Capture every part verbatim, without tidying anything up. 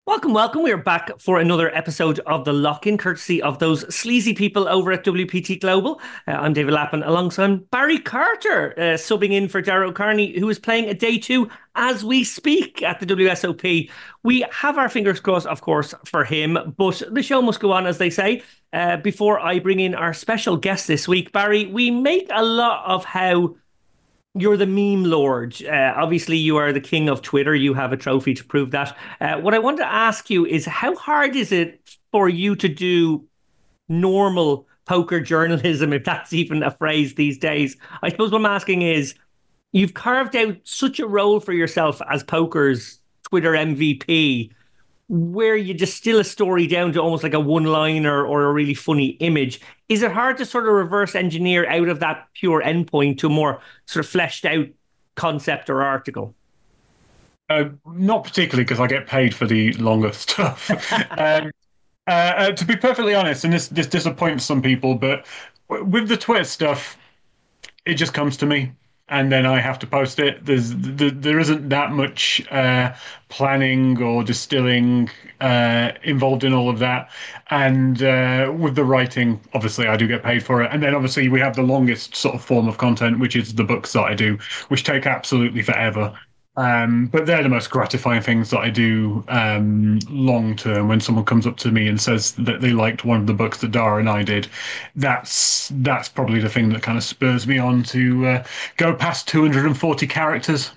Welcome, welcome. We're back for another episode of The Lock-In, courtesy of those sleazy people over at W P T Global. Uh, I'm David Lappin, alongside Barry Carter, uh, subbing in for Darragh O'Carney, who is playing a day two as we speak at the W S O P. We have our fingers crossed, of course, for him, but the show must go on, as they say. Uh, before I bring in our special guest this week, Barry, we make a lot of how you're the meme lord. Uh, obviously, you are the king of Twitter. You have a trophy to prove that. Uh, what I want to ask you is, how hard is it for you to do normal poker journalism, if that's even a phrase these days? I suppose what I'm asking is, you've carved out such a role for yourself as poker's Twitter M V P, where you distill a story down to almost like a one-liner or a really funny image. Is it hard to sort of reverse engineer out of that pure endpoint to a more sort of fleshed out concept or article? Uh, not particularly, because I get paid for the longer stuff. um, uh, uh, to be perfectly honest, and this this disappoints some people, but w- with the Twitter stuff, it just comes to me, and then I have to post it. There's th- there isn't that much uh, planning or distilling uh, involved in all of that. And uh, with the writing, obviously, I do get paid for it. And then obviously we have the longest sort of form of content, which is the books that I do, which take absolutely forever. Um, but they're the most gratifying things that I do um, long term. When someone comes up to me and says that they liked one of the books that Dara and I did, that's that's probably the thing that kind of spurs me on to uh, go past two hundred forty characters.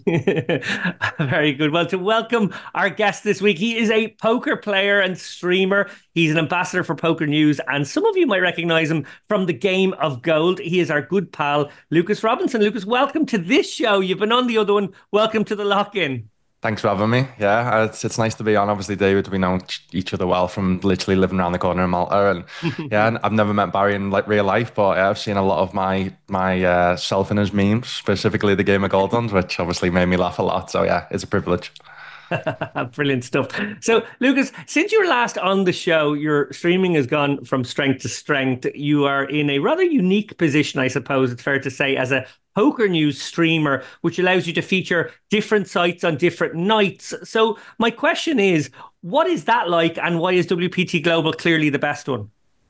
Very good. Well, to welcome our guest this week, he is a poker player and streamer. He's an ambassador for Poker News, and some of you might recognize him from the Game of Gold. He is our good pal, Lucas Robinson. Lucas, welcome to this show. You've been on the other one. Welcome to the Lock-In. Thanks for having me. Yeah, uh, it's it's nice to be on. Obviously, David, we know each other well from literally living around the corner in Malta, and yeah, and I've never met Barry in like real life, but yeah, I've seen a lot of my my uh, self in his memes, specifically the Game of Gold ones, which obviously made me laugh a lot. So yeah, it's a privilege. Brilliant stuff. So, Lucas, since you were last on the show, your streaming has gone from strength to strength. You are in a rather unique position, I suppose it's fair to say, as a Poker News streamer, which allows you to feature different sites on different nights. So, my question is, what is that like, and why is W P T Global clearly the best one?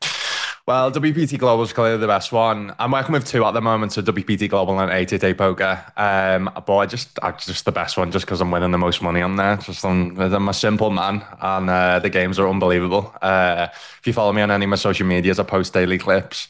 Well, W P T Global is clearly the best one. I'm working with two at the moment, so W P T Global and eight eight eight Poker. Um, but I just, I'm just the best one, just because I'm winning the most money on there. Just I'm, I'm a simple man, and uh, the games are unbelievable. Uh, if you follow me on any of my social medias, I post daily clips,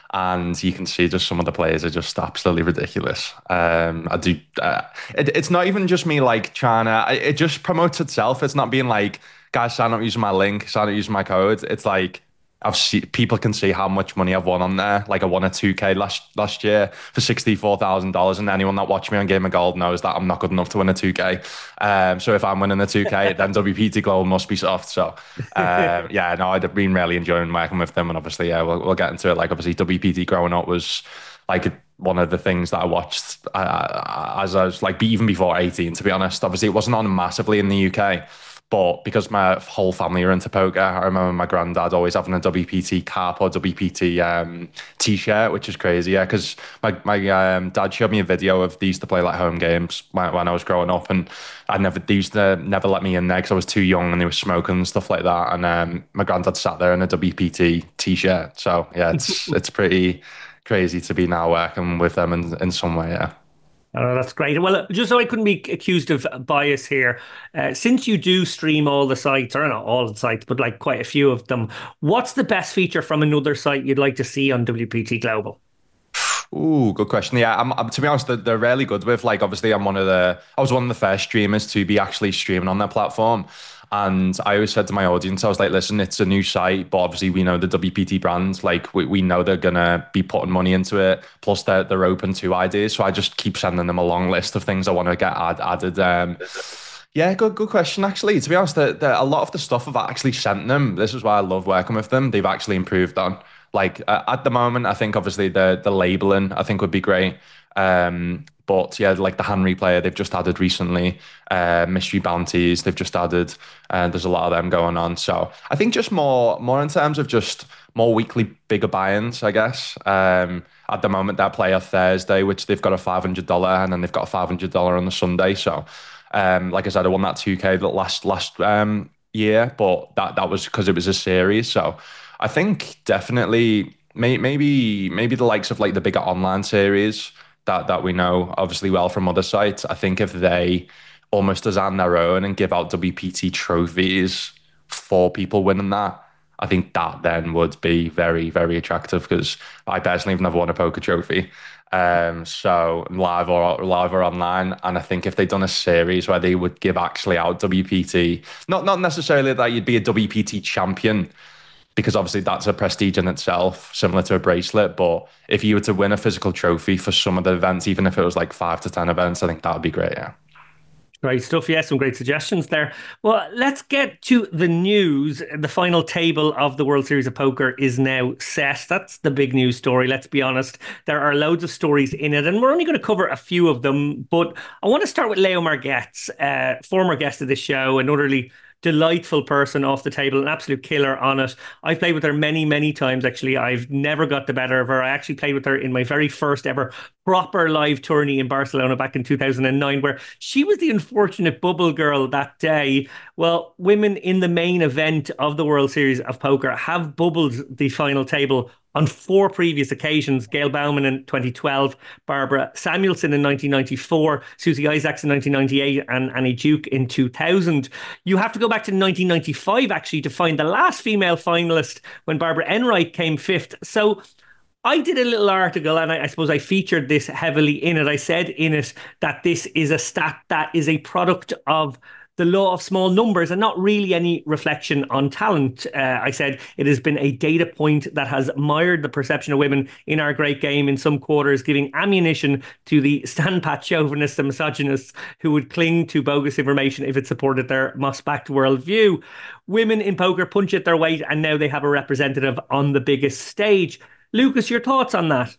and you can see just some of the players are just absolutely ridiculous. Um, I do. Uh, it, it's not even just me like trying to. It just promotes itself. It's not being like, guys, sign up using my link, sign up using my code. It's like, I've seen people can see how much money I've won on there. Like I won a two K last last year for sixty-four thousand dollars, and anyone that watched me on Game of Gold knows that I'm not good enough to win a two K. Um, so if I'm winning a two K, then W P T Global must be soft. So um, yeah, no, I've been really enjoying working with them, and obviously, yeah, we'll, we'll get into it. Like obviously, W P T growing up was like one of the things that I watched uh, as I was like even before eighteen. To be honest, obviously, it wasn't on massively in the U K. But because my whole family are into poker, I remember my granddad always having a W P T cap or W P T um, t-shirt, which is crazy. Yeah, because my my um, dad showed me a video of these to play like home games when, when I was growing up, and I never they used to never let me in there because I was too young and they were smoking and stuff like that. And um, my granddad sat there in a W P T t-shirt. So yeah, it's it's pretty crazy to be now working with them in in some way. Yeah. Oh, that's great. Well, just so I couldn't be accused of bias here, uh, since you do stream all the sites, or not all the sites, but like quite a few of them, what's the best feature from another site you'd like to see on W P T Global? Ooh, good question. Yeah, I'm, I'm to be honest, they're, they're really good with like obviously I'm one of the I was one of the first streamers to be actually streaming on their platform. And I always said to my audience, I was like, listen, it's a new site, but obviously we know the W P T brand, like we, we know they're gonna be putting money into it. Plus they're they're open to ideas. So I just keep sending them a long list of things I want to get add, added. Um yeah, good good question actually. To be honest, the, the, a lot of the stuff I've actually sent them. This is why I love working with them. They've actually improved on. Like uh, at the moment, I think obviously the the labeling I think would be great. Um, but yeah, like the hand replayer they've just added recently, uh, mystery bounties they've just added, and there's a lot of them going on. So I think just more more in terms of just more weekly bigger buy-ins, I guess. Um, at the moment they play a Thursday, which they've got a five hundred dollar, and then they've got a five hundred dollar on the Sunday. So um, like I said, I won that two K last last um year, but that that was because it was a series. So I think definitely may, maybe maybe the likes of like the bigger online series that that we know obviously well from other sites. I think if they almost design their own and give out W P T trophies for people winning that, I think that then would be very, very attractive because I personally have never won a poker trophy. Um, so live or live or online, and I think if they'd done a series where they would give actually out W P T, not not necessarily that you'd be a W P T champion, because obviously that's a prestige in itself, similar to a bracelet. But if you were to win a physical trophy for some of the events, even if it was like five to ten events, I think that would be great. Yeah. Great stuff. Yeah, some great suggestions there. Well, let's get to the news. The final table of the World Series of Poker is now set. That's the big news story. Let's be honest. There are loads of stories in it, and we're only going to cover a few of them. But I want to start with Leo Margetts, uh, former guest of the show, an utterly delightful person off the table, an absolute killer on it. I've played with her many, many times, actually. I've never got the better of her. I actually played with her in my very first ever proper live tourney in Barcelona back in two thousand nine, where she was the unfortunate bubble girl that day. Well, women in the main event of the World Series of Poker have bubbled the final table on four previous occasions. Gail Bowman in twenty twelve, Barbara Samuelson in nineteen ninety-four, Susie Isaacs in nineteen ninety-eight, and Annie Duke in two thousand. You have to go back to nineteen ninety-five, actually, to find the last female finalist when Barbara Enright came fifth. So I did a little article, and I, I suppose I featured this heavily in it. I said in it that this is a stat that is a product of the law of small numbers and not really any reflection on talent. Uh, I said it has been a data point that has mired the perception of women in our great game in some quarters, giving ammunition to the stand-pat chauvinists and misogynists who would cling to bogus information if it supported their moss-backed worldview. Women in poker punch at their weight, and now they have a representative on the biggest stage. Lucas, your thoughts on that?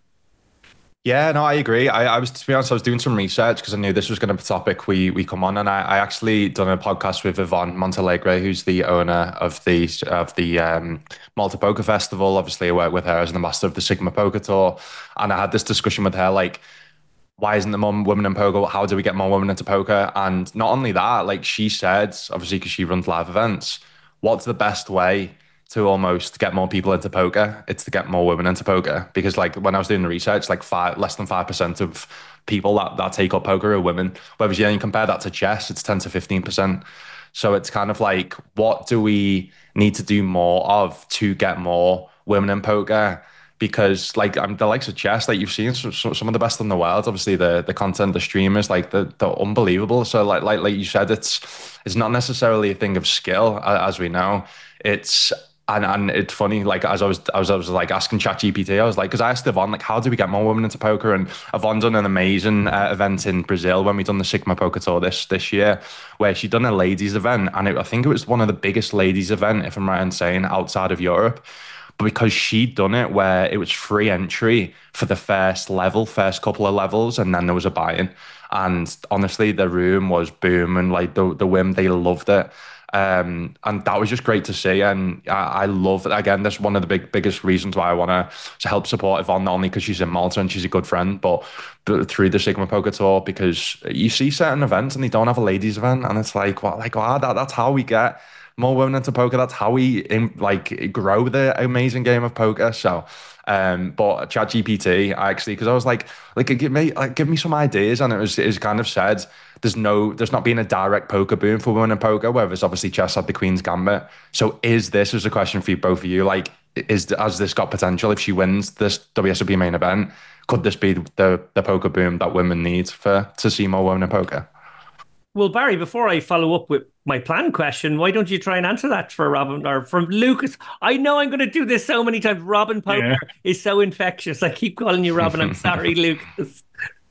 Yeah, no, I agree. I, I was, to be honest, I was doing some research because I knew this was going to be a topic we we come on, and I, I actually done a podcast with Yvonne Montalegre, who's the owner of the of the um, Malta Poker Festival. Obviously, I work with her as an ambassador of the Sigma Poker Tour, and I had this discussion with her, like, why isn't there more women in poker? How do we get more women into poker? And not only that, like she said, obviously because she runs live events, what's the best way to almost get more people into poker? It's to get more women into poker, because like when I was doing the research, like five less than five percent of people that, that take up poker are women. Whereas yeah, you compare that to chess, it's ten to fifteen percent. So it's kind of like, what do we need to do more of to get more women in poker? Because like I'm the likes of chess, like you've seen some, some of the best in the world. Obviously, the the content, the streamers, like the they're unbelievable. So like like like you said, it's it's not necessarily a thing of skill, as we know. It's And and it's funny, like as I was I was I was like asking ChatGPT, I was like, because I asked Yvonne, like, how do we get more women into poker? And Yvonne done an amazing uh, event in Brazil when we done the Sigma Poker Tour this this year, where she done a ladies event, and it, I think it was one of the biggest ladies event, if I'm right in saying, outside of Europe. But because she'd done it where it was free entry for the first level, first couple of levels, and then there was a buy-in. And honestly, the room was booming, like the the women, they loved it. Um, and that was just great to see. And I, I love it. Again, that's one of the big biggest reasons why I want to to help support Yvonne, not only because she's in Malta and she's a good friend, but, but through the Sigma Poker Tour, because you see certain events and they don't have a ladies event, and it's like, well, like, wow, that, that's how we get more women into poker. That's how we in, like grow the amazing game of poker. So, um, but ChatGPT, I actually, because I was like, like give me, like, give me some ideas, and it was, it was kind of said, there's no, there's not been a direct poker boom for women in poker, whereas obviously chess had the Queen's Gambit. So, is this is a question for you, both of you? Like, is has this got potential if she wins this W S O P main event? Could this be the the poker boom that women need for to see more women in poker? Well, Barry, before I follow up with my plan question, why don't you try and answer that for Robin or from Lucas? I know I'm going to do this so many times. Robin Poker yeah. is so infectious. I keep calling you Robin. I'm sorry, Lucas.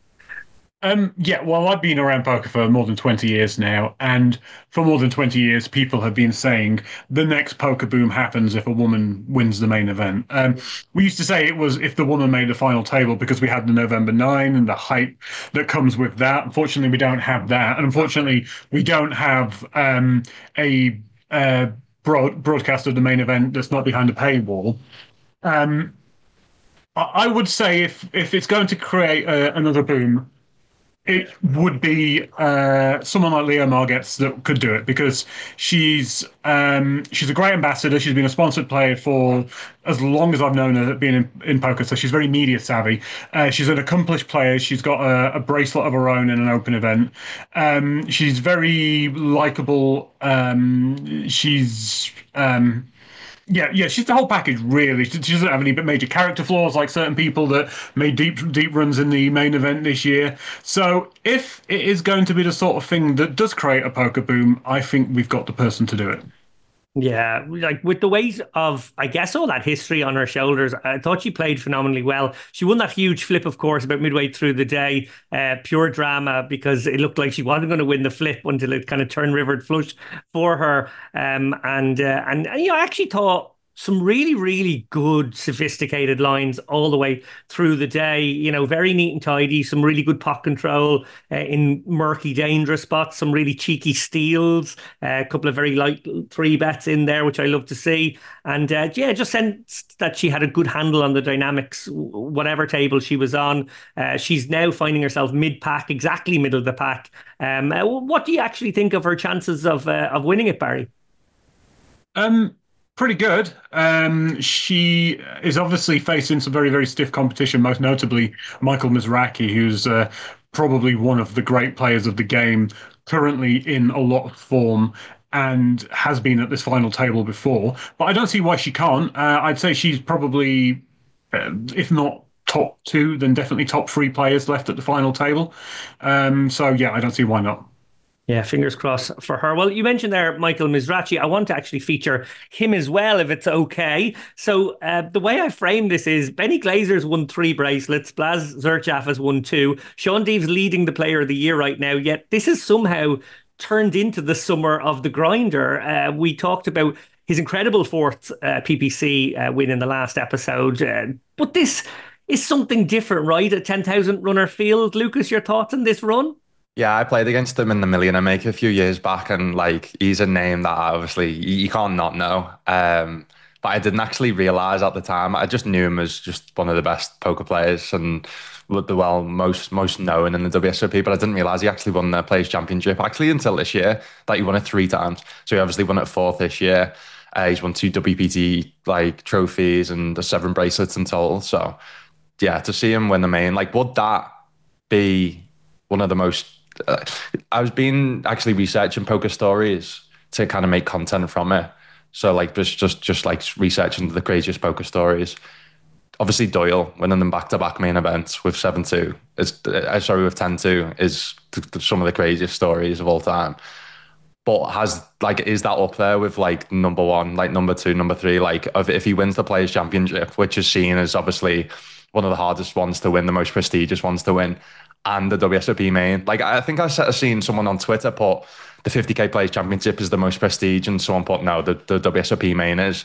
Um, yeah, well, I've been around poker for more than twenty years now, and for more than twenty years, people have been saying the next poker boom happens if a woman wins the main event. Um, we used to say it was if the woman made the final table, because we had the November nine and the hype that comes with that. Unfortunately, we don't have that, and unfortunately, we don't have um, a uh, broad broadcast of the main event that's not behind a paywall. Um, I would say if if it's going to create uh, another boom, it would be uh, someone like Leo Margetts that could do it because she's um, she's a great ambassador. She's been a sponsored player for as long as I've known her being in, in poker, so she's very media savvy. Uh, she's an accomplished player. She's got a, a bracelet of her own in an open event. Um, she's very likable. Um, she's um, yeah, yeah, she's the whole package, really. She she doesn't have any major character flaws like certain people that made deep deep runs in the main event this year. So if it is going to be the sort of thing that does create a poker boom, I think we've got the person to do it. Yeah, like with the weight of, I guess, all that history on her shoulders, I thought she played phenomenally well. She won that huge flip, of course, about midway through the day. Uh, pure drama because it looked like she wasn't going to win the flip until it kind of turned rivered flush for her. Um, and, uh, and, and, you know, I actually thought some really, really good, sophisticated lines all the way through the day. You know, very neat and tidy, some really good pot control uh, in murky, dangerous spots, some really cheeky steals, uh, a couple of very light three bets in there, which I love to see. And uh, yeah, just sensed that she had a good handle on the dynamics, whatever table she was on. Uh, she's now finding herself mid-pack, exactly middle of the pack. Um, uh, what do you actually think of her chances of uh, of winning it, Barry? Um. Pretty good. Um, she is obviously facing some very, very stiff competition, most notably Michael Mizrachi, who's uh, probably one of the great players of the game, currently in a lot of form and has been at this final table before. But I don't see why she can't. Uh, I'd say she's probably, uh, if not top two, then definitely top three players left at the final table. Um, so, yeah, I don't see why not. Yeah, fingers crossed for her. Well, you mentioned there Michael Mizrachi. I want to actually feature him as well, if it's okay. So uh, the way I frame this is Benny Glazer's won three bracelets. Blaz Zerchav has won two. Sean Deeves leading the player of the year right now. Yet this has somehow turned into the summer of the grinder. Uh, we talked about his incredible fourth uh, P P C uh, win in the last episode. Uh, but this is something different, right? A ten thousand runner field. Lucas, your thoughts on this run? Yeah, I played against him in the Millionaire Maker a few years back, and like he's a name that obviously you can't not know. Um, but I didn't actually realize at the time. I just knew him as just one of the best poker players and the well most most known in the W S O P. But I didn't realize he actually won the Players Championship actually until this year. That he won it three times. So he obviously won it fourth this year. Uh, he's won two W P T like trophies and seven bracelets in total. So yeah, to see him win the main, like would that be one of the most Uh, I was been actually researching poker stories to kind of make content from it. So like just just just like researching the craziest poker stories. Obviously Doyle winning them back-to-back main events with seven two is uh, sorry with ten two is th- th- some of the craziest stories of all time. But has like is that up there with like number one, like number two, number three? Like if, if he wins the Players Championship, which is seen as obviously one of the hardest ones to win, the most prestigious ones to win, and the W S O P main. Like I think I've seen someone on Twitter put the fifty K Players Championship is the most prestige, and someone put no, the, the W S O P main is.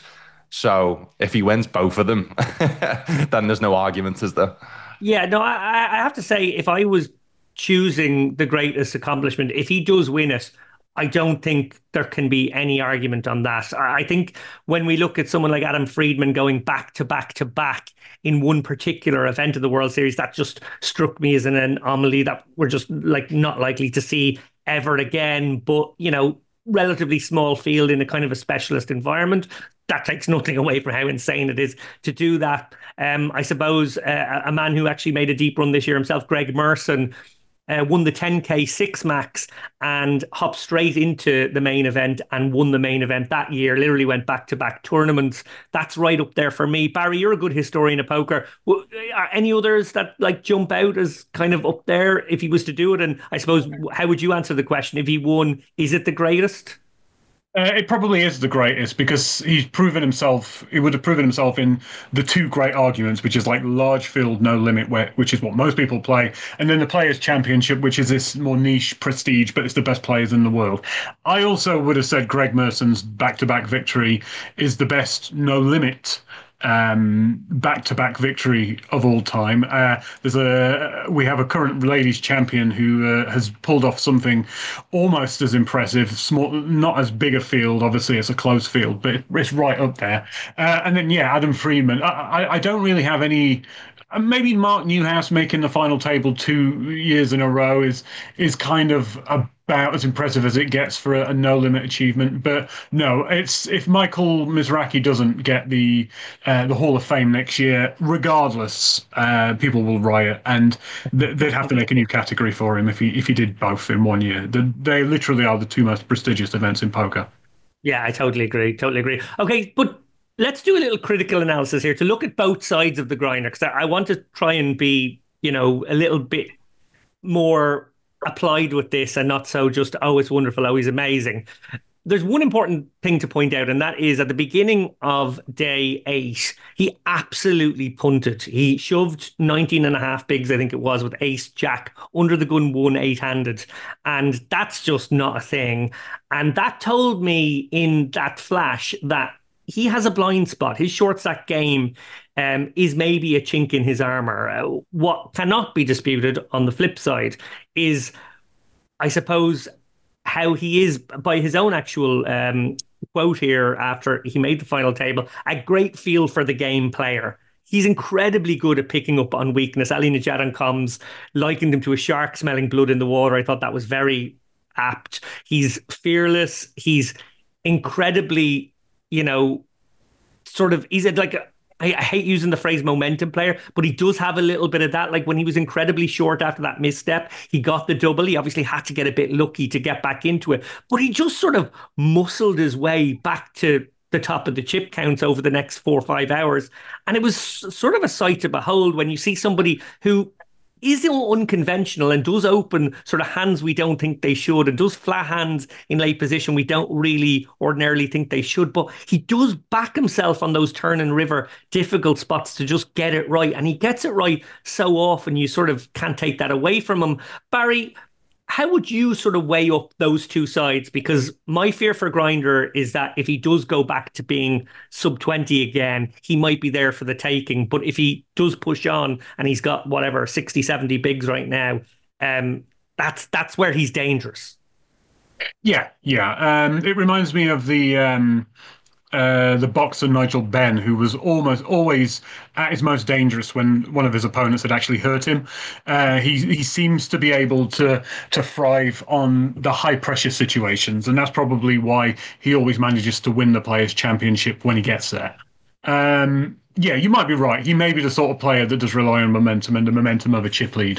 So if he wins both of them, then there's no argument, is there? Yeah, no, I, I have to say, if I was choosing the greatest accomplishment, if he does win it, I don't think there can be any argument on that. I think when we look at someone like Adam Friedman going back to back to back in one particular event of the World Series, that just struck me as an anomaly that we're just like not likely to see ever again. But, you know, relatively small field in a kind of a specialist environment. That takes nothing away from how insane it is to do that. Um, I suppose uh, a man who actually made a deep run this year himself, Greg Merson, Uh, won the ten K six max and hopped straight into the main event and won the main event that year. Literally went back to back tournaments. That's right up there for me. Barry, you're a good historian of poker. Are any others that like jump out as kind of up there if he was to do it? And I suppose, how would you answer the question? If he won, is it the greatest? Uh, it probably is the greatest because he's proven himself. He would have proven himself in the two great arguments, which is like large field, no limit, where, which is what most people play, and then the Players Championship, which is this more niche prestige, but it's the best players in the world. I also would have said Greg Merson's back-to-back victory is the best no limit um, back-to-back victory of all time. Uh, there's a we have a current ladies champion who uh, has pulled off something almost as impressive, small, not as big a field, obviously it's a close field, but it's right up there. Uh, and then yeah, Adam Friedman. I, I, I don't really have any. and maybe Mark Newhouse making the final table two years in a row is is kind of about as impressive as it gets for a, a no limit achievement. But no, it's if Michael Mizrachi doesn't get the uh, the Hall of Fame next year, regardless, uh, people will riot, and th- they'd have to make a new category for him if he if he did both in one year. The, they literally are the two most prestigious events in poker. Yeah, I totally agree. Totally agree. Okay, but let's do a little critical analysis here to look at both sides of the grinder, because I want to try and be, you know, a little bit more applied with this and not so just, oh, it's wonderful, oh, he's amazing. There's one important thing to point out, and that is at the beginning of day eight, he absolutely punted. He shoved nineteen and a half bigs, I think it was, with ace jack under the gun, one eight-handed. And that's just not a thing. And that told me in that flash that he has a blind spot. His short stack game um, is maybe a chink in his armor. Uh, what cannot be disputed on the flip side is, I suppose, how he is, by his own actual um, quote here after he made the final table, a great feel for the game player. He's incredibly good at picking up on weakness. Ali Najadan comes likened him to a shark smelling blood in the water. I thought that was very apt. He's fearless. He's incredibly, you know, sort of, he's like a, I, I hate using the phrase momentum player, but he does have a little bit of that. Like when he was incredibly short after that misstep, he got the double. He obviously had to get a bit lucky to get back into it, but he just sort of muscled his way back to the top of the chip counts over the next four or five hours. And it was sort of a sight to behold when you see somebody who is unconventional and does open sort of hands we don't think they should, and does flat hands in late position we don't really ordinarily think they should, but he does back himself on those turn and river difficult spots to just get it right, and he gets it right so often you sort of can't take that away from him. Barry, how would you sort of weigh up those two sides? Because my fear for Grinder is that if he does go back to being sub twenty again, he might be there for the taking. But if he does push on and he's got whatever, sixty, seventy bigs right now, um, that's that's where he's dangerous. Yeah, yeah. Um, it reminds me of the... Um... Uh, the boxer Nigel Benn, who was almost always at his most dangerous when one of his opponents had actually hurt him. Uh, he he seems to be able to to thrive on the high pressure situations, and that's probably why he always manages to win the Players' Championship when he gets there. Um, yeah, you might be right. He may be the sort of player that does rely on momentum and the momentum of a chip lead.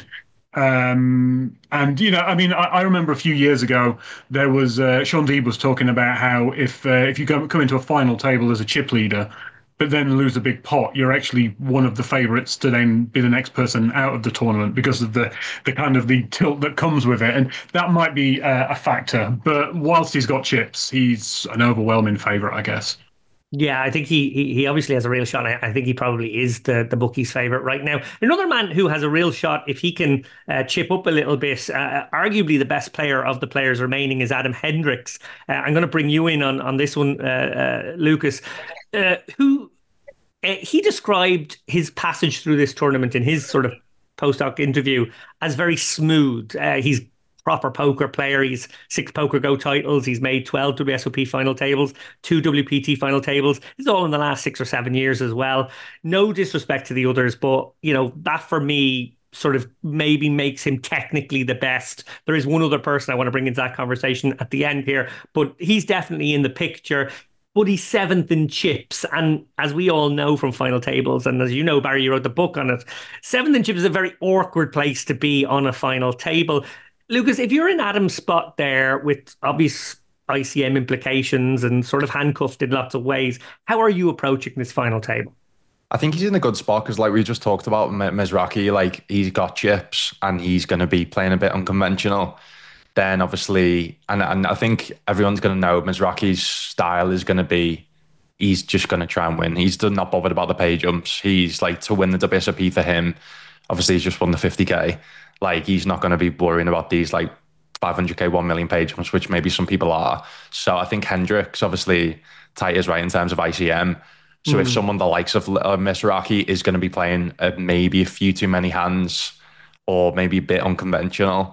Um, and, you know, I mean, I, I remember a few years ago, there was uh, Sean Deeb was talking about how if uh, if you go, come into a final table as a chip leader, but then lose a big pot, you're actually one of the favourites to then be the next person out of the tournament because of the, the kind of the tilt that comes with it. And that might be uh, a factor. But whilst he's got chips, he's an overwhelming favourite, I guess. Yeah, I think he, he he obviously has a real shot. I, I think he probably is the, the bookies' favourite right now. Another man who has a real shot, if he can uh, chip up a little bit, uh, arguably the best player of the players remaining is Adam Hendricks. Uh, I'm going to bring you in on, on this one, uh, uh, Lucas, uh, who uh, he described his passage through this tournament in his sort of post-hoc interview as very smooth. Uh, he's proper poker player. He's six Poker Go titles. He's made twelve W S O P final tables, two W P T final tables. This is all in the last six or seven years as well. No disrespect to the others, but, you know, that for me sort of maybe makes him technically the best. There is one other person I want to bring into that conversation at the end here, but he's definitely in the picture. But he's seventh in chips. And as we all know from final tables, and as you know, Barry, you wrote the book on it, seventh in chips is a very awkward place to be on a final table. Lucas, if you're in Adam's spot there with obvious I C M implications and sort of handcuffed in lots of ways, how are you approaching this final table? I think he's in a good spot because, like we just talked about, Mizrachi, like he's got chips and he's going to be playing a bit unconventional. Then obviously, and, and I think everyone's going to know Mizrachi's style is going to be, he's just going to try and win. He's not bothered about the pay jumps. He's like, to win the W S O P for him, obviously he's just won the fifty K. Like, he's not going to be worrying about these like five hundred K, one million page jumps, which maybe some people are. So I think Hendricks, obviously, tight is right in terms of I C M. So mm. if someone the likes of uh, Mizrachi is going to be playing uh, maybe a few too many hands or maybe a bit unconventional,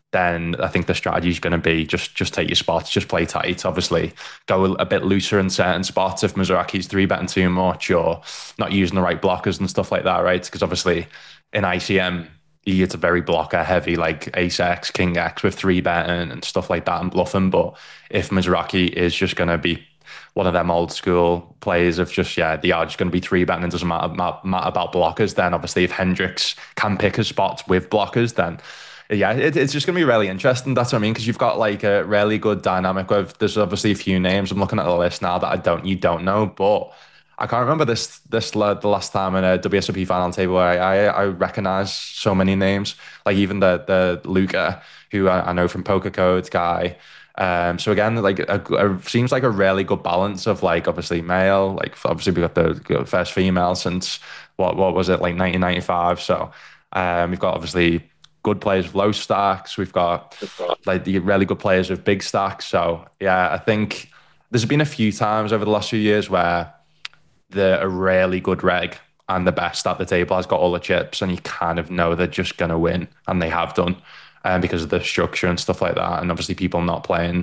then I think the strategy is going to be just just take your spots, just play tight. Obviously, go a, a bit looser in certain spots if Mizrachi's three betting too much or not using the right blockers and stuff like that, right? Because obviously in I C M, it's a very blocker heavy, like ace X, king X with three betting and stuff like that and bluffing. But if Mizrachi is just going to be one of them old school players of just, yeah, they are just going to be three betting and doesn't matter, matter, matter about blockers, then obviously if Hendricks can pick his spots with blockers, then yeah, it, it's just going to be really interesting. That's what I mean, because you've got like a really good dynamic with, there's obviously a few names. I'm looking at the list now that I don't, you don't know, but I can't remember this, this the last time in a W S O P final table where I, I, I recognize so many names, like even the, the Luca, who I, I know from Poker Code guy. Um, so again, like a, a, seems like a really good balance of like obviously male, like obviously we got the first female since what, what was it, like nineteen ninety-five. So um, we've got obviously good players with low stacks. We've got like the really good players with big stacks. So yeah, I think there's been a few times over the last few years where the a really good reg and the best at the table has got all the chips, and you kind of know they're just going to win, and they have done, um, because of the structure and stuff like that. And obviously people not playing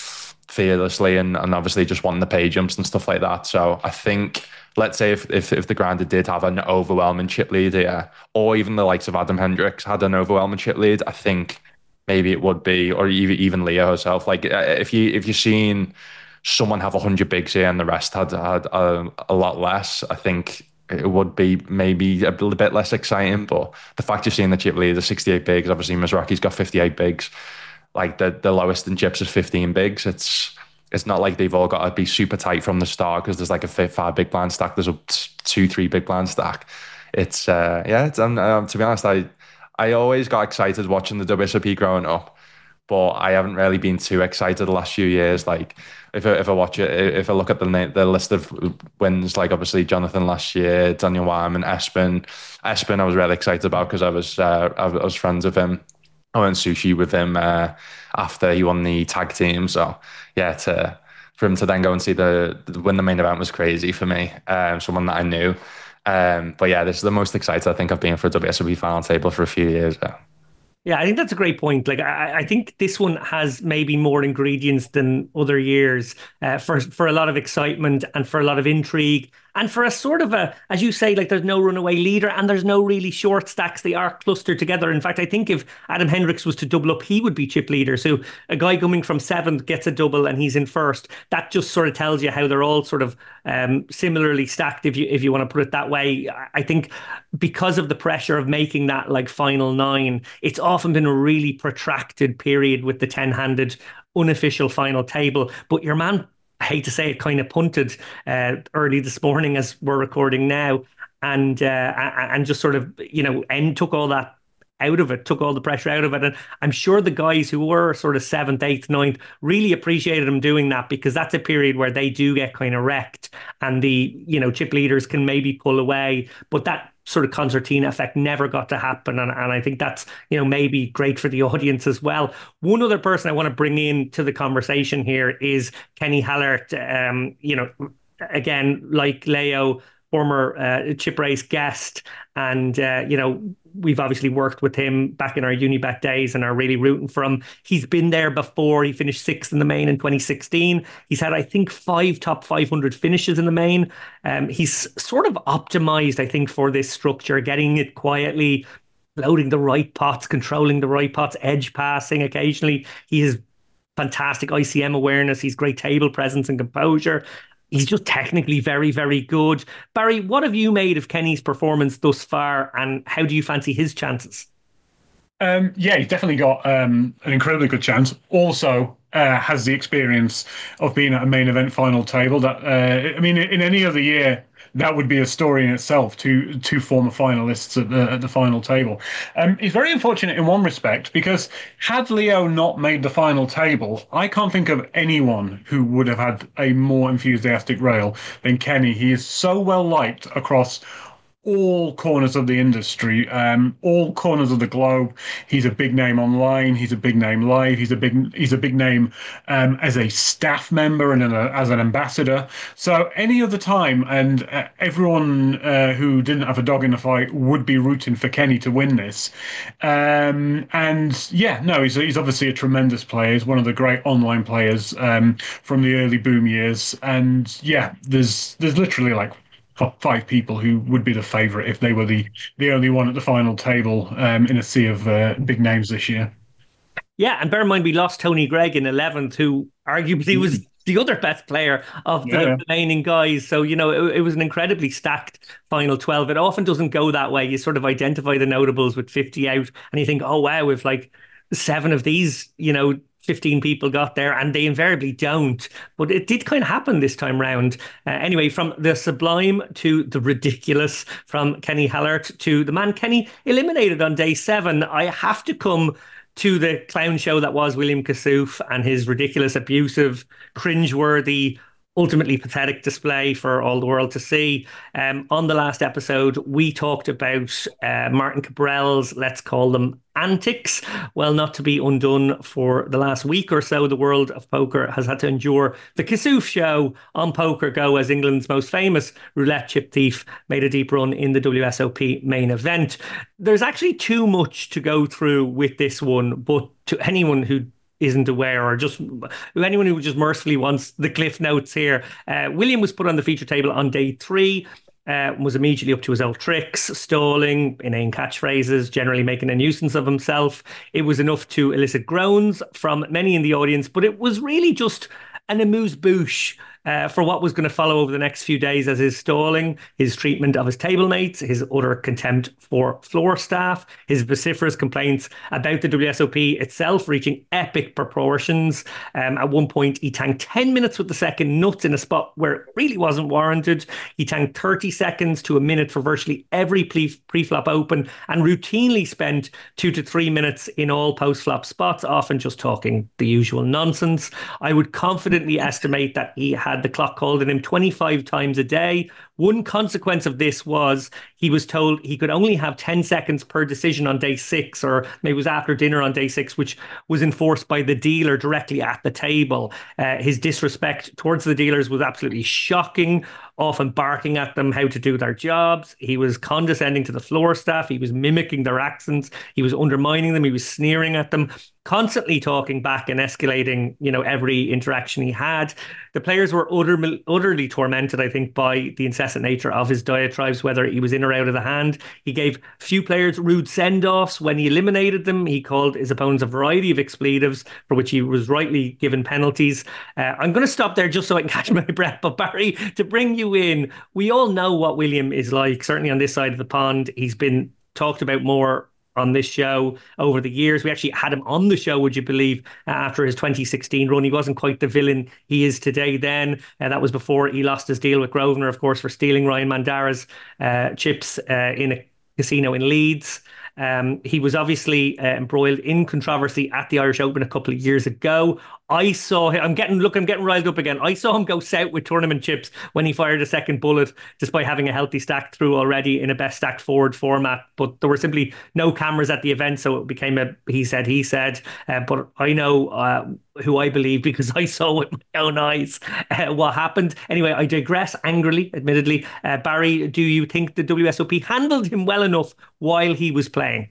fearlessly and, and obviously just wanting the pay jumps and stuff like that. So I think, let's say if, if, if the grinder did have an overwhelming chip lead here, or even the likes of Adam Hendricks had an overwhelming chip lead, I think maybe it would be, or even, even Leah herself. Like if you if you're seeing someone have one hundred bigs here and the rest had had a, a lot less, I think it would be maybe a little bit less exciting. But the fact you're seeing the chip lead, the sixty-eight bigs, obviously Mizrachi's got fifty-eight bigs. Like the, the lowest in chips is fifteen bigs. It's it's not like they've all got to be super tight from the start because there's like a five big blind stack. There's a two, three big blind stack. It's uh yeah. It's, um, um, to be honest, I I always got excited watching the W S O P growing up, but I haven't really been too excited the last few years. Like if I, if I watch it, if I look at the the list of wins, like obviously Jonathan last year, Daniel Wyman, Espen, Espen, I was really excited about because I was uh, I was friends with him. I went sushi with him uh, after he won the tag team. So yeah, to for him to then go and see the, the win the main event was crazy for me. Um, someone that I knew. Um, but yeah, this is the most excited I think I've been for a W S O P final table for a few years now. Yeah, I think that's a great point. Like, I, I think this one has maybe more ingredients than other years, uh, for for a lot of excitement and for a lot of intrigue and for a sort of a, as you say, like there's no runaway leader and there's no really short stacks. They are clustered together. In fact, I think if Adam Hendricks was to double up, he would be chip leader. So a guy coming from seventh gets a double and he's in first. That just sort of tells you how they're all sort of um, similarly stacked, if you if you want to put it that way. I think because of the pressure of making that like final nine, it's often been a really protracted period with the ten-handed unofficial final table. But your man, I hate to say it, kind of punted uh, early this morning as we're recording now, and uh, and just sort of, you know, and took all that out of it, took all the pressure out of it. And I'm sure the guys who were sort of seventh, eighth, ninth really appreciated him doing that, because that's a period where they do get kind of wrecked and the, you know, chip leaders can maybe pull away. But that sort of concertina effect never got to happen. And, and I think that's, you know, maybe great for the audience as well. One other person I want to bring into the conversation here is Kenny Hallert. Um, you know, again, like Leo, former uh, chip race guest. And, uh, you know, we've obviously worked with him back in our Unibet days and are really rooting for him. He's been there before. He finished sixth in the main in twenty sixteen. He's had, I think, five top five hundred finishes in the main. Um, he's sort of optimized, I think, for this structure, getting it quietly, loading the right pots, controlling the right pots, edge passing occasionally. He has fantastic I C M awareness. He's great table presence and composure. He's just technically very, very good. Barry, what have you made of Kenny's performance thus far, and how do you fancy his chances? Um, yeah, he's definitely got um, an incredibly good chance. Also, uh, has the experience of being at a main event final table. That uh, I mean, in any other year, that would be a story in itself. Two two former finalists at the at the final table. Um, he's very unfortunate in one respect, because had Leo not made the final table, I can't think of anyone who would have had a more enthusiastic rail than Kenny. He is so well liked across all corners of the industry, um, all corners of the globe. He's a big name online. He's a big name live. He's a big he's a big name um, as a staff member and a, as an ambassador. So any other time, and uh, everyone uh, who didn't have a dog in the fight would be rooting for Kenny to win this. Um, and yeah, no, he's he's obviously a tremendous player. He's one of the great online players um, from the early boom years. And yeah, there's there's literally like five people who would be the favourite if they were the the only one at the final table um, in a sea of uh, big names this year. Yeah, and bear in mind we lost Tony Greig in eleventh, who arguably was the other best player of the yeah. remaining guys. So, you know, it, it was an incredibly stacked final twelve. It often doesn't go that way. You sort of identify the notables with fifty out and you think, oh, wow, if like seven of these, you know, fifteen people got there, and they invariably don't. But it did kind of happen this time round. Uh, anyway, from the sublime to the ridiculous, from Kenny Hallert to the man Kenny eliminated on day seven, I have to come to the clown show that was William Kassouf and his ridiculous, abusive, cringeworthy, ultimately pathetic display for all the world to see. Um, on the last episode, we talked about uh, Martin Cabrel's, let's call them, antics. Well, not to be undone, for the last week or so, the world of poker has had to endure the Kassouf show on Poker Go as England's most famous roulette chip thief made a deep run in the W S O P main event. There's actually too much to go through with this one, but to anyone who isn't aware, or just anyone who just mercifully wants the cliff notes here, uh, William was put on the feature table on day three. Uh, was immediately up to his old tricks, stalling, inane catchphrases, generally making a nuisance of himself. It was enough to elicit groans from many in the audience, but it was really just an amuse-bouche uh, for what was going to follow over the next few days, as his stalling, his treatment of his table mates, his utter contempt for floor staff, his vociferous complaints about the W S O P itself reaching epic proportions. Um, at one point, he tanked ten minutes with the second nuts in a spot where it really wasn't warranted. He tanked thirty seconds to a minute for virtually every pre-flop open, and routinely spent two to three minutes in all post-flop spots, often just talking the usual nonsense. I would confidently estimate that he had the clock called on him twenty-five times a day. One consequence of this was he was told he could only have ten seconds per decision on day six, or maybe it was after dinner on day six, which was enforced by the dealer directly at the table. Uh, his disrespect towards the dealers was absolutely shocking, often barking at them how to do their jobs. He was condescending to the floor staff. He was mimicking their accents. He was undermining them. He was sneering at them, constantly talking back and escalating, you know, every interaction he had. The players were utter, utterly tormented, I think, by the incessant nature of his diatribes, whether he was in or out of the hand. He gave few players rude send-offs when he eliminated them. He called his opponents a variety of expletives, for which he was rightly given penalties. Uh, I'm going to stop there just so I can catch my breath. But Barry, to bring you in, we all know what William is like, certainly on this side of the pond. He's been talked about more on this show over the years. We actually had him on the show, would you believe, uh, after his twenty sixteen run. He wasn't quite the villain he is today then. Uh, that was before he lost his deal with Grosvenor, of course, for stealing Ryan Mandara's uh, chips uh, in a casino in Leeds. Um, he was obviously uh, embroiled in controversy at the Irish Open a couple of years ago. I saw him, I'm getting, look, I'm getting riled up again. I saw him go south with tournament chips when he fired a second bullet, despite having a healthy stack through already in a best stacked forward format. But there were simply no cameras at the event, so it became a he said, he said. Uh, but I know uh, who I believe, because I saw with my own eyes uh, what happened. Anyway, I digress angrily, admittedly. Uh, Barry, do you think the W S O P handled him well enough while he was playing?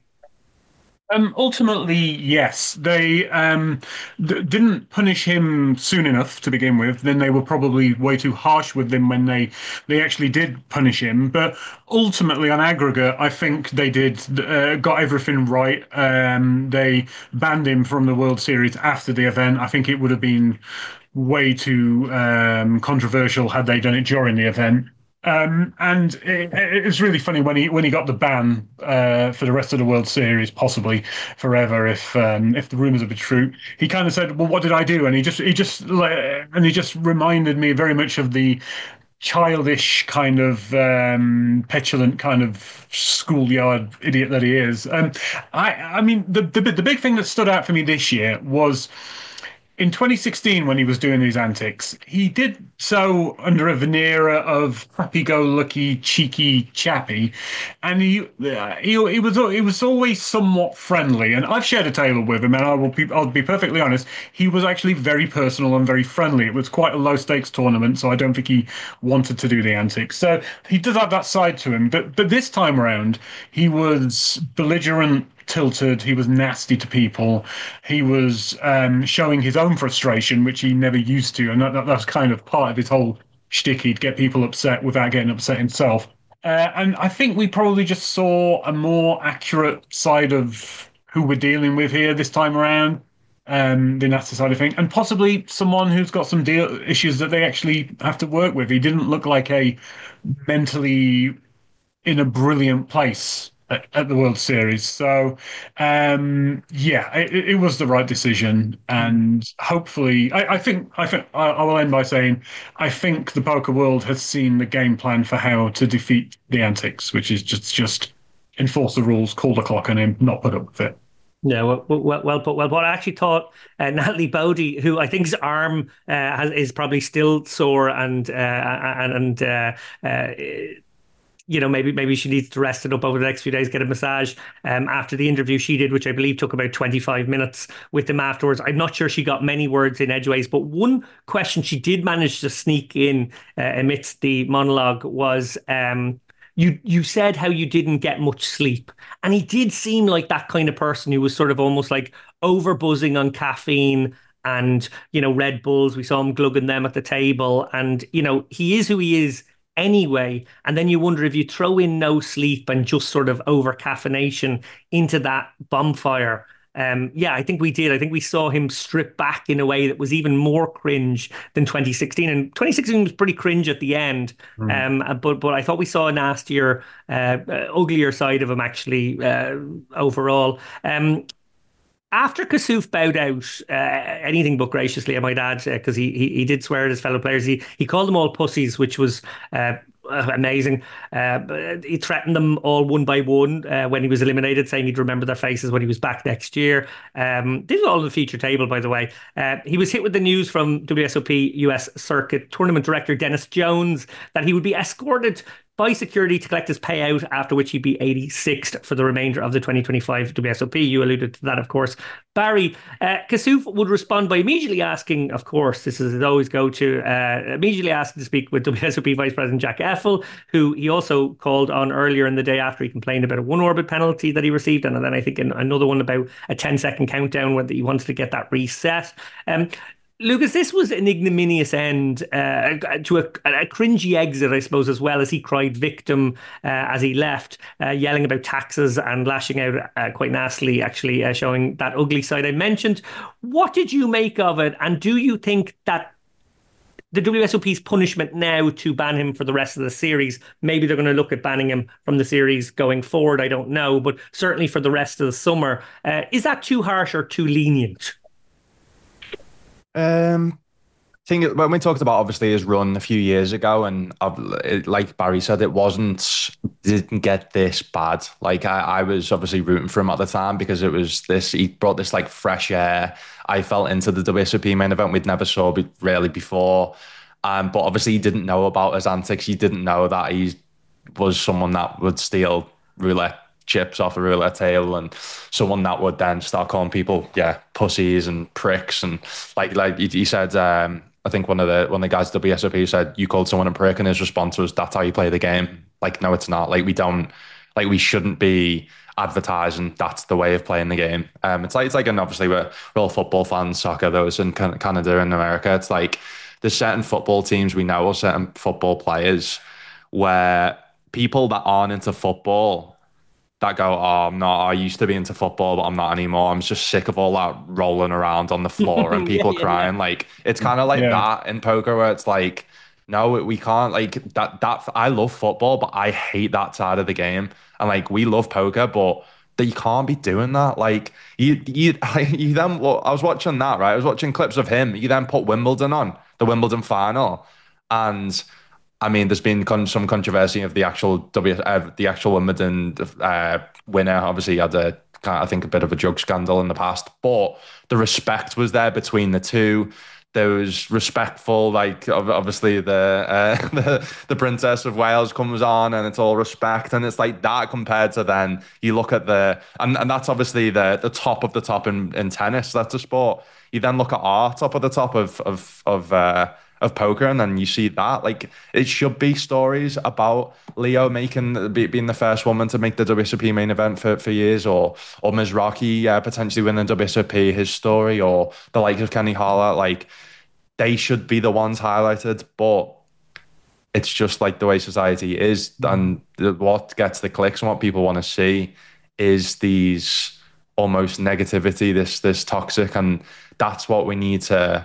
Um, ultimately, yes. They um, d- didn't punish him soon enough to begin with. Then they were probably way too harsh with him when they they actually did punish him. But ultimately, on aggregate, I think they did uh, got everything right. Um, they banned him from the World Series after the event. I think it would have been way too um, controversial had they done it during the event. Um, and it, it's really funny when he when he got the ban uh, for the rest of the World Series, possibly forever, if um, if the rumours are true. He kind of said, "Well, what did I do?" And he just he just and he just reminded me very much of the childish kind of um, petulant kind of schoolyard idiot that he is. Um, I I mean the the the big thing that stood out for me this year was, in twenty sixteen, when he was doing these antics, he did so under a veneer of happy-go-lucky, cheeky chappy, and he he he was he was always somewhat friendly. And I've shared a table with him, and I will be I'll be perfectly honest. He was actually very personal and very friendly. It was quite a low-stakes tournament, so I don't think he wanted to do the antics. So he does have that side to him. But but this time around, he was belligerent, tilted. He was nasty to people. He was um, showing his own frustration, which he never used to, and that, that that's kind of part of his whole shtick. He'd get people upset without getting upset himself. Uh, and I think we probably just saw a more accurate side of who we're dealing with here this time around, um, the nasty side of things, and possibly someone who's got some deal issues that they actually have to work with. He didn't look like a mentally in a brilliant place at, at the World Series. So, um, yeah, it, it was the right decision, and hopefully, I, I think I think I, I will end by saying I think the poker world has seen the game plan for how to defeat the antics, which is just just enforce the rules, call the clock on him, not put up with it. Yeah, well, well, well put. Well, but I actually thought uh, Natalie Bodie, who I think's arm uh, has, is probably still sore, and uh, and and uh, uh, you know, maybe maybe she needs to rest it up over the next few days, get a massage. Um, after the interview she did, which I believe took about twenty-five minutes with him afterwards, I'm not sure she got many words in edgeways, but one question she did manage to sneak in uh, amidst the monologue was. Um, You you said how you didn't get much sleep, and he did seem like that kind of person who was sort of almost like over buzzing on caffeine and, you know, Red Bulls. We saw him glugging them at the table, and, you know, he is who he is anyway. And then you wonder if you throw in no sleep and just sort of over caffeination into that bonfire. Um, yeah, I think we did. I think we saw him strip back in a way that was even more cringe than twenty sixteen. And twenty sixteen was pretty cringe at the end. Mm. Um, but but I thought we saw a nastier, uh, uh, uglier side of him actually uh, overall. Um, After Kasuf bowed out, uh, anything but graciously, I might add, because uh, he, he he did swear at his fellow players. He he called them all pussies, which was uh, amazing. Uh, he threatened them all one by one uh, when he was eliminated, saying he'd remember their faces when he was back next year. Um, this is all on the feature table, by the way. Uh, he was hit with the news from W S O P U S Circuit Tournament Director Dennis Jones that he would be escorted by security to collect his payout, after which he'd be eighty-sixth for the remainder of the twenty twenty-five W S O P. You alluded to that, of course. Barry, uh, Kasuf would respond by immediately asking, of course, this is his always go-to, uh, immediately asking to speak with W S O P Vice President Jack Effel, who he also called on earlier in the day after he complained about a one-orbit penalty that he received, and then I think another one about a ten-second countdown when he wanted to get that reset. Um, Lucas, this was an ignominious end uh, to a, a cringy exit, I suppose, as well, as he cried victim uh, as he left, uh, yelling about taxes and lashing out uh, quite nastily, actually, uh, showing that ugly side I mentioned. What did you make of it? And do you think that the W S O P's punishment now to ban him for the rest of the series, maybe they're going to look at banning him from the series going forward, I don't know, but certainly for the rest of the summer, uh, is that too harsh or too lenient? Um, I think when we talked about obviously his run a few years ago, and it, like Barry said, it wasn't didn't get this bad. Like I, I was obviously rooting for him at the time because it was this. He brought this like fresh air. I felt into the W S O P main event we'd never saw be, really before. Um, but obviously he didn't know about his antics. He didn't know that he was someone that would steal roulette chips off a roulette table, and someone that would then start calling people, yeah, pussies and pricks, and like like he, he said, um, I think one of the one of the guys at W S O P said you called someone a prick, and his response was, "That's how you play the game." Like, no, it's not. Like we don't, like we shouldn't be advertising that's the way of playing the game. Um, it's like it's like, and obviously we're, we're all football fans, soccer, those in Canada and America. It's like there's certain football teams we know, or certain football players, where people that aren't into football that go, oh, I'm not, I used to be into football, but I'm not anymore. I'm just sick of all that rolling around on the floor and people yeah, yeah, crying. Yeah. Like, it's kind of like yeah. that in poker, where it's like, no, we can't, like, that, that, I love football, but I hate that side of the game. And like, we love poker, but that you can't be doing that. Like, you, you, you then, well, I was watching that, right? I was watching clips of him. You then put Wimbledon on, the Wimbledon final. And I mean, there's been con- some controversy of the actual W, uh, the actual Wimbledon uh, winner. Obviously, had a I think a bit of a drug scandal in the past, but the respect was there between the two. There was respectful, like obviously the, uh, the the Princess of Wales comes on and it's all respect, and it's like that compared to then you look at the and, and that's obviously the the top of the top in, in tennis. That's a sport. You then look at our top of the top of of of uh, of poker, and then you see that like it should be stories about Leo making be, being the first woman to make the W S O P main event for, for years, or or Mizrachi uh, potentially winning the W S O P, his story, or the likes of Kenny Holler. Like they should be the ones highlighted, but it's just like the way society is, and what gets the clicks and what people want to see is these almost negativity, this this toxic, and that's what we need to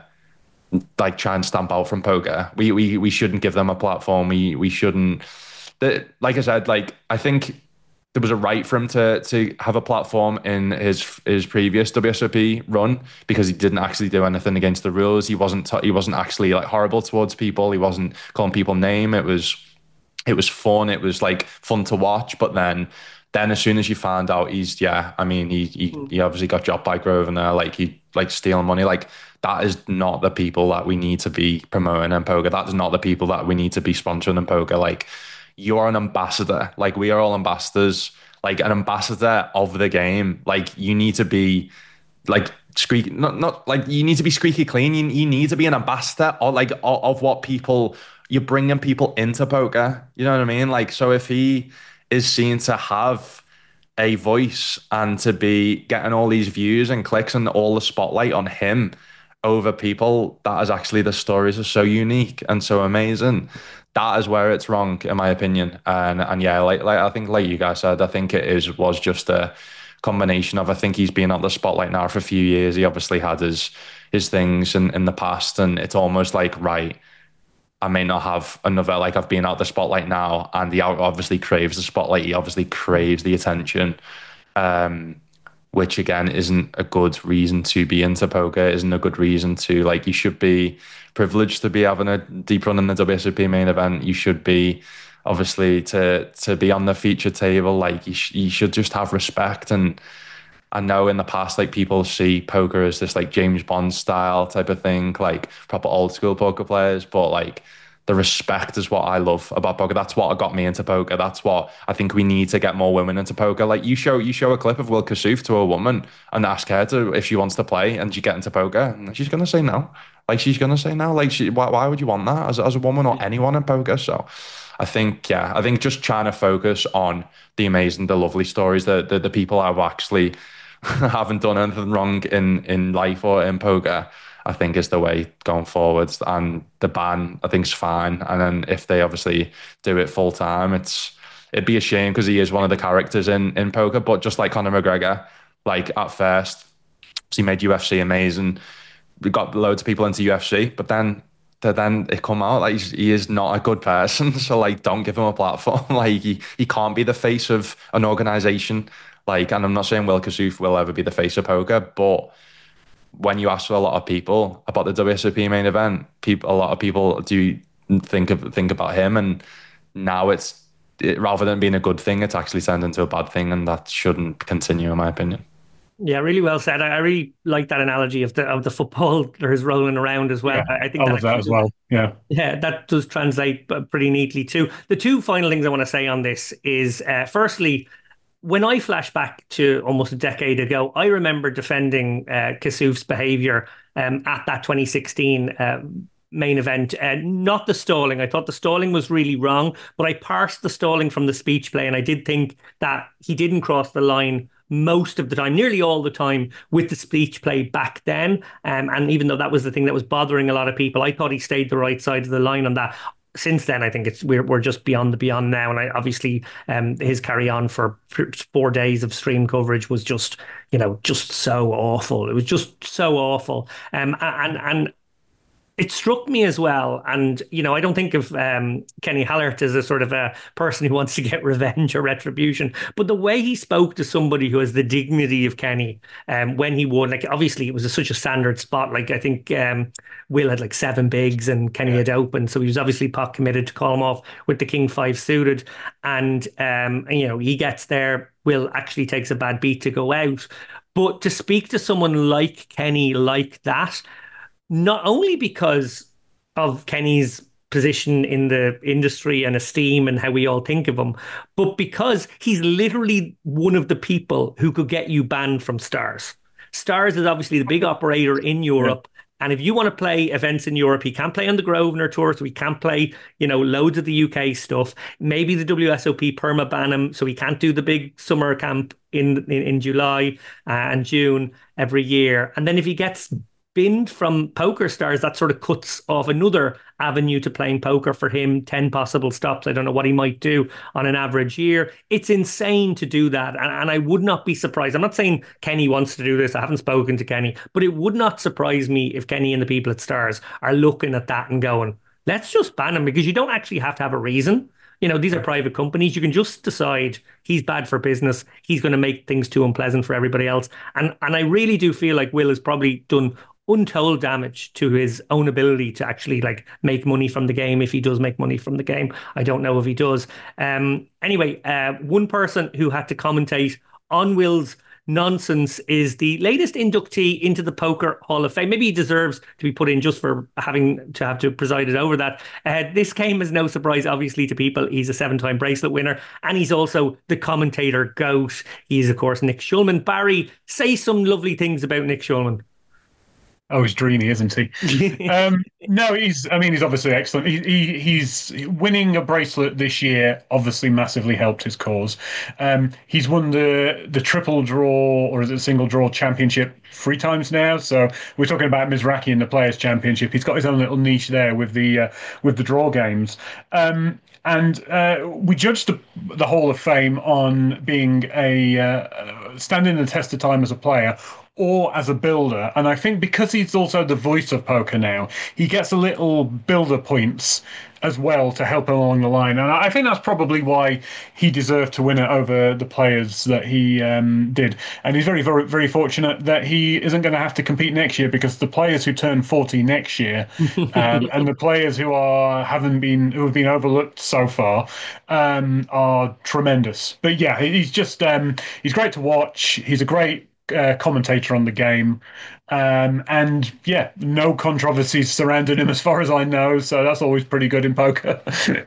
like try and stamp out from poker. We we we shouldn't give them a platform. We we shouldn't. The, like I said, like I think there was a right for him to to have a platform in his his previous W S O P run because he didn't actually do anything against the rules. He wasn't he wasn't actually like horrible towards people. He wasn't calling people name. It was it was fun. It was like fun to watch. But then then as soon as you found out he's yeah, I mean he he, he obviously got dropped by Grosvenor there. Like he like stealing money. Like that is not the people that we need to be promoting in poker. That is not the people that we need to be sponsoring in poker. Like you are an ambassador. Like we are all ambassadors. Like an ambassador of the game. Like you need to be like squeaky. Not not like you need to be squeaky clean. You, you need to be an ambassador or like of, of what people you're bringing people into poker. You know what I mean? Like so if he is seen to have a voice and to be getting all these views and clicks and all the spotlight on him over people, that is actually the stories are so unique and so amazing. That is where it's wrong, in my opinion. And and yeah, like like I think, like you guys said, I think it is was just a combination of. I think he's been at the spotlight now for a few years. He obviously had his his things in, in the past, and it's almost like right. I may not have another, like I've been out the spotlight now, and he obviously craves the spotlight. He obviously craves the attention. Um, which again isn't a good reason to be into poker, isn't a good reason to like, you should be privileged to be having a deep run in the W S O P main event. You should be obviously to to be on the feature table. Like you, sh- you should just have respect. And I know in the past, like people see poker as this like James Bond style type of thing, like proper old school poker players, but like the respect is what I love about poker. That's what got me into poker. That's what I think we need to get more women into poker. Like you show you show a clip of Will Kassouf to a woman and ask her to if she wants to play and she get into poker, and she's gonna say no. Like she's gonna say no. Like she, why, why would you want that as, as a woman or anyone in poker? So I think yeah, I think just trying to focus on the amazing, the lovely stories, the the, the people who actually haven't done anything wrong in in life or in poker, I think is the way going forwards. And the ban, I think, is fine. And then if they obviously do it full time, it's it'd be a shame because he is one of the characters in in poker. But just like Conor McGregor, like at first he made U F C amazing. We got loads of people into U F C, but then to then it come out like he's, he is not a good person. So like, don't give him a platform. Like he he can't be the face of an organization. Like, and I'm not saying Will Kassouf will ever be the face of poker, but when you ask a lot of people about the W S O P main event, people, a lot of people do think of think about him, and now it's it, rather than being a good thing, it's actually turned into a bad thing, and that shouldn't continue, in my opinion. Yeah, really well said. I, I really like that analogy of the of the footballers rolling around as well. Yeah, I, I think I that love that actually as well. Yeah, yeah, that does translate pretty neatly too. The two final things I want to say on this is, uh, firstly, when I flash back to almost a decade ago, I remember defending uh, Kassouf's behavior um, at that twenty sixteen uh, main event. Uh, not the stalling. I thought the stalling was really wrong, but I parsed the stalling from the speech play, and I did think that he didn't cross the line most of the time, nearly all the time, with the speech play back then. Um, and even though that was the thing that was bothering a lot of people, I thought he stayed the right side of the line on that. Since then, I think it's we're we're just beyond the beyond now, and I obviously um, his carry on for four days of stream coverage was just you know just so awful. It was just so awful. Um, and and it struck me as well, and you know, I don't think of um, Kenny Hallert as a sort of a person who wants to get revenge or retribution, but the way he spoke to somebody who has the dignity of Kenny, um, when he won, like obviously it was a, such a standard spot. Like I think um, Will had like seven bigs and Kenny Yeah. had opened, so he was obviously pot committed to call him off with the king five suited, and um, and, you know, he gets there. Will actually takes a bad beat to go out, but to speak to someone like Kenny like that, not only because of Kenny's position in the industry and esteem and how we all think of him, but because he's literally one of the people who could get you banned from Stars. Stars is obviously the big operator in Yeah. Europe. And if you want to play events in Europe, he can't play on the Grosvenor Tour, so he can't play, you know, loads of the U K stuff. Maybe the W S O P perma ban him, so he can't do the big summer camp in in, in July uh, and June every year. And then if he gets binned from Poker Stars, that sort of cuts off another avenue to playing poker for him. ten possible stops. I don't know what he might do on an average year. It's insane to do that. And, and I would not be surprised. I'm not saying Kenny wants to do this. I haven't spoken to Kenny, but it would not surprise me if Kenny and the people at Stars are looking at that and going, let's just ban him, because you don't actually have to have a reason. You know, these are private companies. You can just decide he's bad for business. He's going to make things too unpleasant for everybody else. And and I really do feel like Will has probably done untold damage to his own ability to actually like make money from the game, if he does make money from the game. I don't know if he does. Um, anyway, uh, one person who had to commentate on Will's nonsense is the latest inductee into the Poker Hall of Fame. Maybe he deserves to be put in just for having to have to presided over that. Uh, this came as no surprise, obviously, to people. He's a seven-time bracelet winner, and he's also the commentator GOAT. He's, of course, Nick Schulman. Barry, say some lovely things about Nick Schulman. Oh, he's dreamy, isn't he? um, no, he's. I mean, he's obviously excellent. He, he he's winning a bracelet this year. Obviously, massively helped his cause. Um, he's won the the triple draw, or is it single draw championship three times now? So we're talking about Mizraki in the Players Championship. He's got his own little niche there with the uh, with the draw games. Um, and uh, we judged the, the Hall of Fame on being a uh, standing the test of time as a player or as a builder. And I think because he's also the voice of poker now, he gets a little builder points as well to help him along the line. And I think that's probably why he deserved to win it over the players that he um, did. And he's very, very, very fortunate that he isn't going to have to compete next year, because the players who turn forty next year um, and the players who are haven't been who have been overlooked so far um, are tremendous. But yeah, he's just um, he's great to watch. He's a great Uh, commentator on the game, um, and yeah, no controversies surrounding him as far as I know, so that's always pretty good in poker.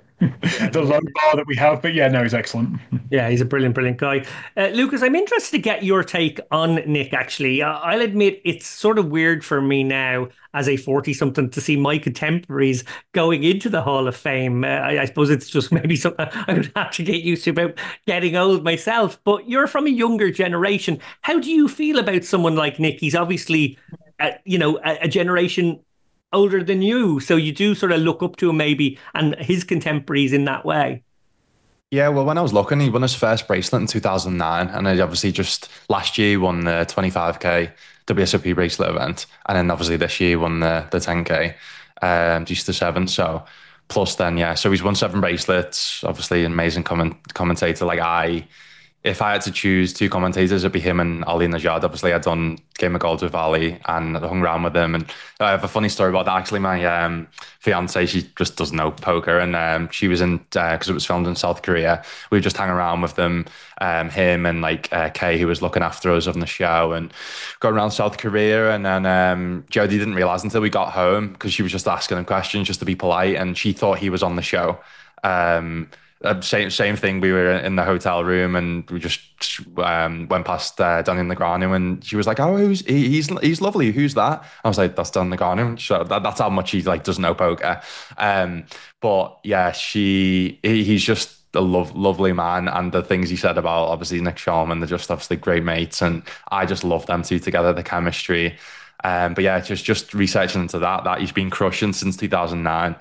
The low bar that we have, but yeah, no, he's excellent. Yeah, he's a brilliant, brilliant guy. Uh, Lucas, I'm interested to get your take on Nick, actually. Uh, I'll admit it's sort of weird for me now as a forty-something to see my contemporaries going into the Hall of Fame. Uh, I, I suppose it's just maybe something I would have to get used to about getting old myself. But you're from a younger generation. How do you feel about someone like Nick? He's obviously, uh, you know, a, a generation older than you, so you do sort of look up to him maybe, and his contemporaries in that way. Yeah, well, when I was looking, he won his first bracelet in two thousand nine, and he obviously just last year won the twenty-five K W S O P bracelet event, and then obviously this year won the the ten K, um, just the seven. So plus then, yeah, so he's won seven bracelets. Obviously, an amazing comment commentator. Like I. If I had to choose two commentators, it'd be him and Ali Najad. Obviously, I'd done Game of Gold with Ali and I hung around with him. And I have a funny story about that. Actually, my um, fiance, she just doesn't know poker. And um, she was in, because uh, it was filmed in South Korea, we would just hang around with them, um, him and like uh, Kay, who was looking after us on the show, and go around South Korea. And then um, Jodie didn't realize until we got home, because she was just asking him questions just to be polite. And she thought he was on the show. Um, Uh, same same thing. We were in the hotel room and we just um, went past uh, Danny Negreanu, and she was like, "Oh, who's he, he's he's lovely. Who's that?" I was like, "That's Dan Negreanu." So that, that's how much he like doesn't know poker. Um, but yeah, she he, he's just a love, lovely man, and the things he said about obviously Nick Schulman, they're just obviously great mates, and I just love them two together, the chemistry. Um, but yeah, just just researching into that, that he's been crushing since two thousand nine.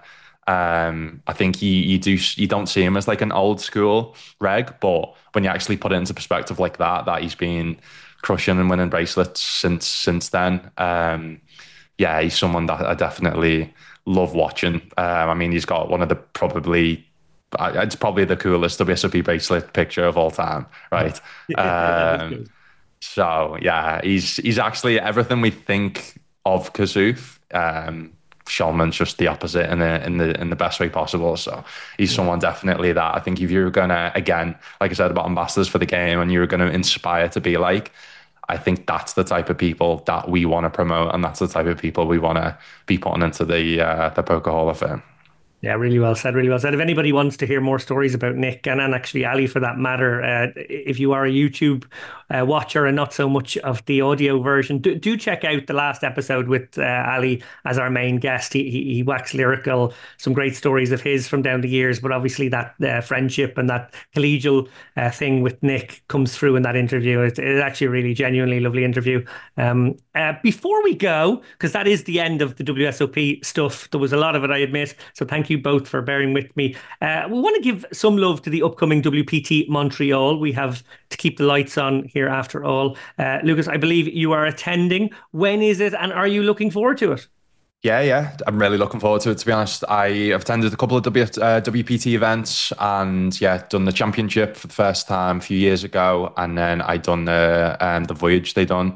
Um, I think you you do you don't see him as like an old school reg, but when you actually put it into perspective like that, that he's been crushing and winning bracelets since since then. Um, yeah, he's someone that I definitely love watching. Um, I mean, he's got one of the probably, it's probably the coolest W S O P bracelet picture of all time, right? Yeah, that is Um, good. so yeah, he's he's actually everything we think of Kazoof. Um, Shulman's just the opposite in the in the in the best way possible. So he's Yeah. someone definitely that I think if you're gonna, again, like I said about ambassadors for the game, and you're gonna inspire to be like, I think that's the type of people that we want to promote, and that's the type of people we want to be putting into the uh, the Poker Hall of Fame. Yeah, really well said, really well said. If anybody wants to hear more stories about Nick and, and actually Ali for that matter, uh, if you are a YouTube uh, watcher and not so much of the audio version, do, do check out the last episode with uh, Ali as our main guest. He, he, he waxed lyrical, some great stories of his from down the years, but obviously that uh, friendship and that collegial uh, thing with Nick comes through in that interview. It's, it's actually a really genuinely lovely interview. Um, uh, before we go, because that is the end of the W S O P stuff, there was a lot of it, I admit, so thank you both for bearing with me. Uh, we want to give some love to the upcoming W P T Montreal. We have to keep the lights on here after all. Uh, Lucas, I believe you are attending. When is it, and are you looking forward to it? Yeah, yeah, I'm really looking forward to it. To be honest, I have attended a couple of w, uh, W P T events, and yeah, done the championship for the first time a few years ago, and then I done the um, the voyage they done.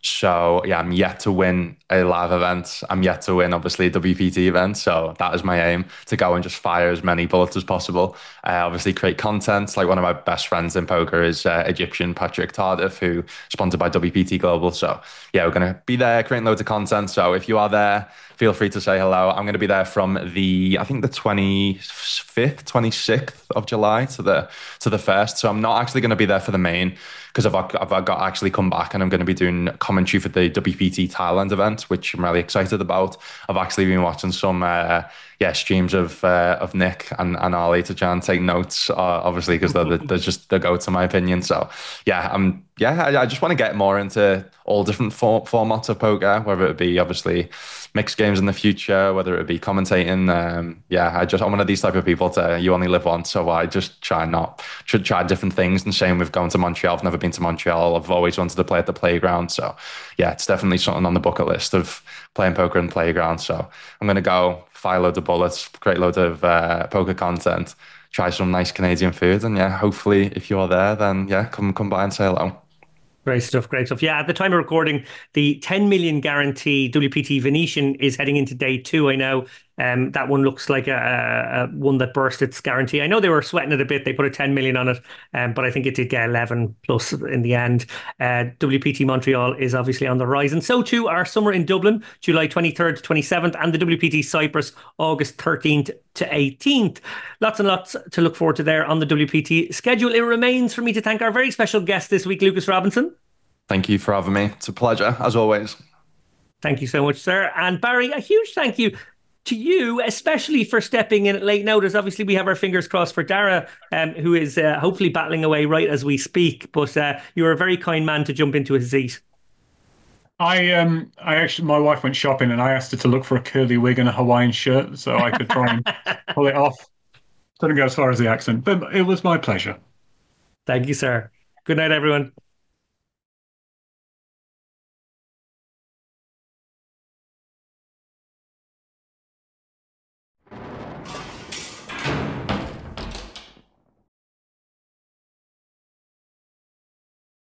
So yeah, I'm yet to win a live event. I'm yet to win, obviously, a W P T event. So that is my aim, to go and just fire as many bullets as possible. Uh, obviously, create content. Like one of my best friends in poker is uh, Egyptian Patrick Tardif, who sponsored by W P T Global. So yeah, we're gonna be there creating loads of content. So if you are there, feel free to say hello. I'm going to be there from the, I think the twenty-fifth, twenty-sixth of July to the to the first. So I'm not actually going to be there for the main, because I've, I've got to actually come back, and I'm going to be doing commentary for the W P T Thailand event, which I'm really excited about. I've actually been watching some uh, yeah streams of uh, of Nick and, and Ali to try and take notes, uh, obviously, because they're, they're just the go-to, my opinion. So yeah, I'm yeah, I, I just want to get more into all different for, formats of poker, whether it be obviously mixed games in the future, whether it be commentating. Um, yeah, I just I'm one of these type of people to you only live once, so I just try not to try different things. And same with going to Montreal. I've never been to Montreal. I've always wanted to play at the playground. So yeah, it's definitely something on the bucket list of playing poker in the playground. So I'm gonna go fire loads of bullets, create loads of uh, poker content, try some nice Canadian food, and yeah, hopefully if you're there, then yeah, come come by and say hello. Great stuff, great stuff. Yeah, at the time of recording, the ten million guarantee W P T Venetian is heading into day two. I know um, that one looks like a, a one that burst its guarantee. I know they were sweating it a bit. They put a ten million on it, um, but I think it did get eleven plus in the end. Uh, W P T Montreal is obviously on the rise, and so too are Summer in Dublin, July twenty-third to twenty-seventh, and the W P T Cyprus, August thirteenth to eighteenth. Lots and lots to look forward to there on the W P T schedule. It remains for me to thank our very special guest this week, Lucas Robinson. Thank you for having me. It's a pleasure, as always. Thank you so much, sir. And Barry, a huge thank you to you, especially for stepping in at late notice. Obviously, we have our fingers crossed for Dara, um, who is uh, hopefully battling away right as we speak. But uh, you were a very kind man to jump into his seat. I um I actually my wife went shopping and I asked her to look for a curly wig and a Hawaiian shirt so I could try and pull it off. Didn't go as far as the accent, but it was my pleasure. Thank you, sir. Good night, everyone.